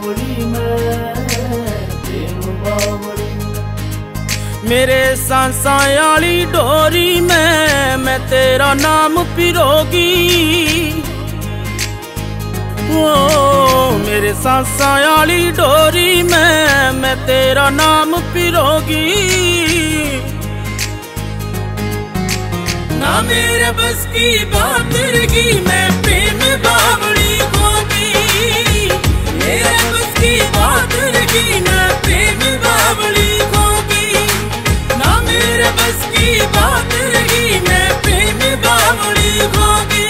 बावड़ी में, प्रेम बावड़ी। मेरे सांसां आली डोरी में मैं तेरा नाम पिरोगी। ओ मेरे सांसां आली डोरी में मैं तेरा नाम पिरोगी। ना मेरे बस की बात रही मैं प्रेम बावड़ी होगी। मेरे बस की बात रही मैं प्रेम बावड़ी होगी। ना मेरे बस की बात रही मैं प्रेम बावड़ी होगी।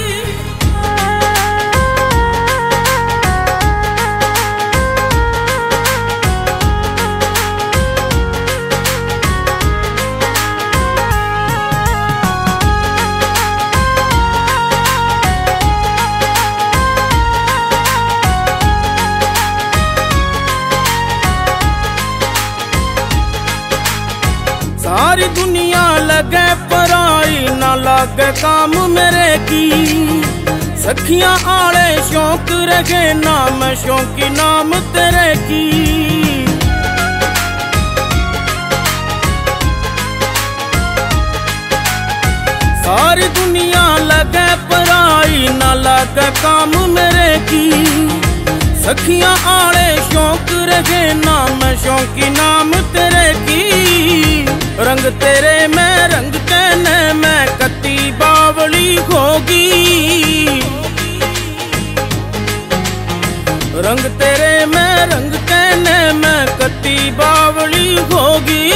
सारी दुनिया लगे पराई ना लागे काम मेरे की। सखियां आले शौक रखे ना मैं शौकी नाम तेरे की। सारी दुनिया लगे पराई ना लागे काम मेरे की। सखियां आले शौक रखे ना मैं शौकी नाम तेरे की। रंग तेरे में रंग कहने में कत्ती बावली होगी। रंग तेरे में रंग कहने में कत्ती बावली होगी।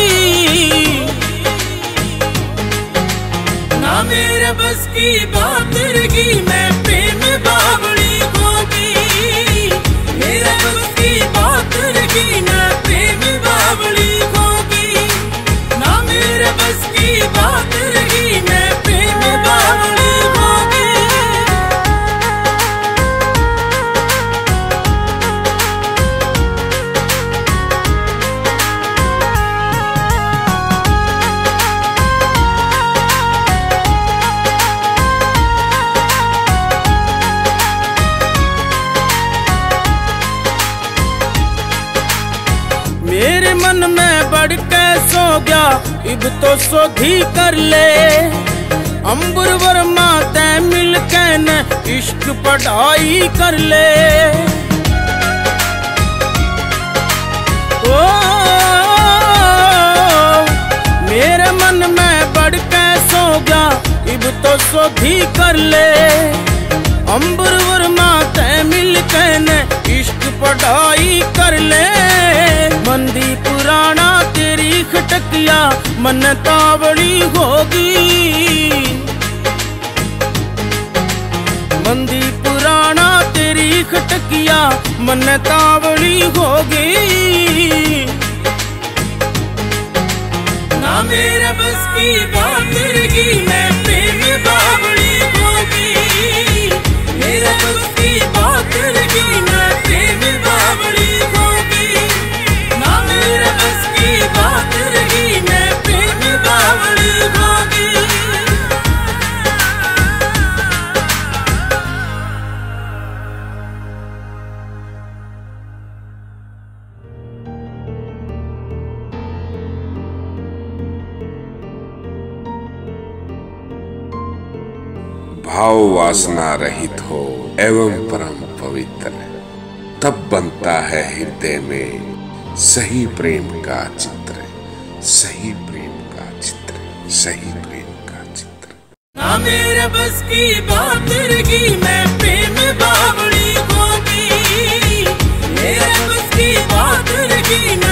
ना मेरे बस की बात रही मैं प्रेम बावली होगी। मेरे बस की बात रही मैं प्रेम बावली होगी। ना मेरे बस की बात रही मैं प्रेम बावली होगी। मेरे मन में बढ़ के सो गया इब तो सोधी कर ले। अंबर वर्मा ते मिल के न इश्क पढ़ाई कर ले। ओ मेरे मन में बढ़ के सो गया इब तो सोधी कर ले। अंबर वर्मा ते मिल के न इश्क पढ़ाई कर ले। मंदी पुराना तेरी खटकिया मन तावड़ी होगी। मंदी पुराना तेरी खटकिया मन तावड़ी होगी। ना मेरे बस की बात रही मैं प्रेम बावड़ी होगी। मेरे बस की बात रही मैं प्रेम बावड़ी होगी। ना मेरे बस की बात रही मैं प्रेम बावड़ी होगी। भाव वासना रहित हो एवं परम पवित्र, तब बनता है हृदय में सही प्रेम का चित्र। सही प्रेम का चित्र, सही प्रेम का चित्र। ना मेरे बस की बात रही मैं प्रेम बावड़ी होगी। मेरे बस की बात रही